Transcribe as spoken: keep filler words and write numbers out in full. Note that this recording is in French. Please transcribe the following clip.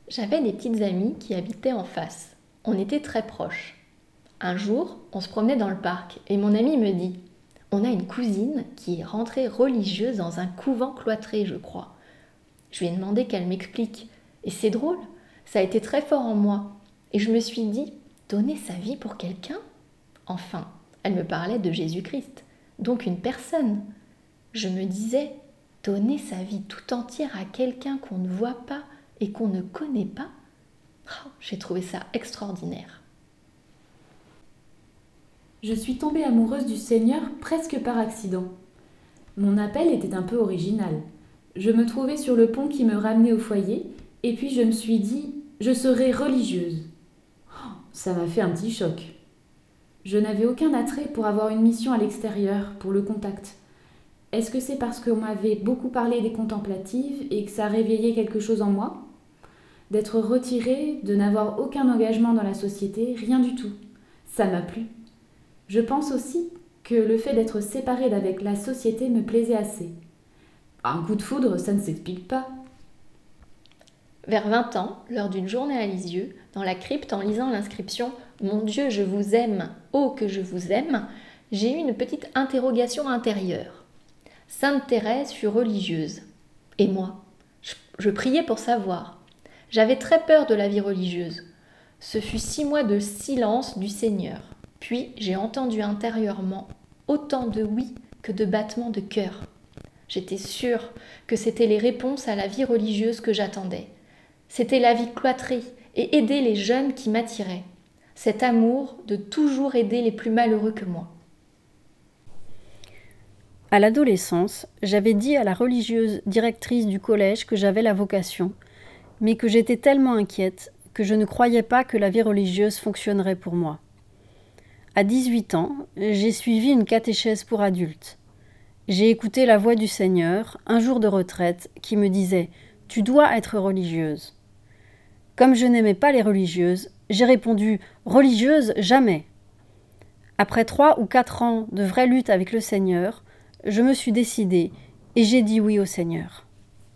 J'avais des petites amies qui habitaient en face. On était très proches. Un jour, on se promenait dans le parc et mon amie me dit « On a une cousine qui est rentrée religieuse dans un couvent cloîtré, je crois. » Je lui ai demandé qu'elle m'explique. Et c'est drôle, ça a été très fort en moi. Et je me suis dit « Donner sa vie pour quelqu'un ?» Enfin, elle me parlait de Jésus-Christ, donc une personne. Je me disais « Donner sa vie tout entière à quelqu'un qu'on ne voit pas et qu'on ne connaît pas ?» Oh, j'ai trouvé ça extraordinaire. Je suis tombée amoureuse du Seigneur presque par accident. Mon appel était un peu original. Je me trouvais sur le pont qui me ramenait au foyer, et puis je me suis dit « Je serai religieuse ». Oh, ça m'a fait un petit choc. Je n'avais aucun attrait pour avoir une mission à l'extérieur, pour le contact. Est-ce que c'est parce qu'on m'avait beaucoup parlé des contemplatives et que ça réveillait quelque chose en moi ? D'être retirée, de n'avoir aucun engagement dans la société, rien du tout. Ça m'a plu. Je pense aussi que le fait d'être séparée d'avec la société me plaisait assez. Un coup de foudre, ça ne s'explique pas. Vers vingt ans, lors d'une journée à Lisieux, dans la crypte en lisant l'inscription « Mon Dieu, je vous aime, oh que je vous aime », j'ai eu une petite interrogation intérieure. Sainte Thérèse fut religieuse. Et moi, je, je priais pour savoir. J'avais très peur de la vie religieuse. Ce fut six mois de silence du Seigneur. Puis j'ai entendu intérieurement autant de oui que de battements de cœur. J'étais sûre que c'étaient les réponses à la vie religieuse que j'attendais. C'était la vie cloîtrée et aider les jeunes qui m'attiraient. Cet amour de toujours aider les plus malheureux que moi. À l'adolescence, j'avais dit à la religieuse directrice du collège que j'avais la vocation, mais que j'étais tellement inquiète que je ne croyais pas que la vie religieuse fonctionnerait pour moi. À dix-huit ans, j'ai suivi une catéchèse pour adultes. J'ai écouté la voix du Seigneur, un jour de retraite, qui me disait « Tu dois être religieuse ». Comme je n'aimais pas les religieuses, j'ai répondu « Religieuse, jamais ». Après trois ou quatre ans de vraie lutte avec le Seigneur, je me suis décidée et j'ai dit oui au Seigneur.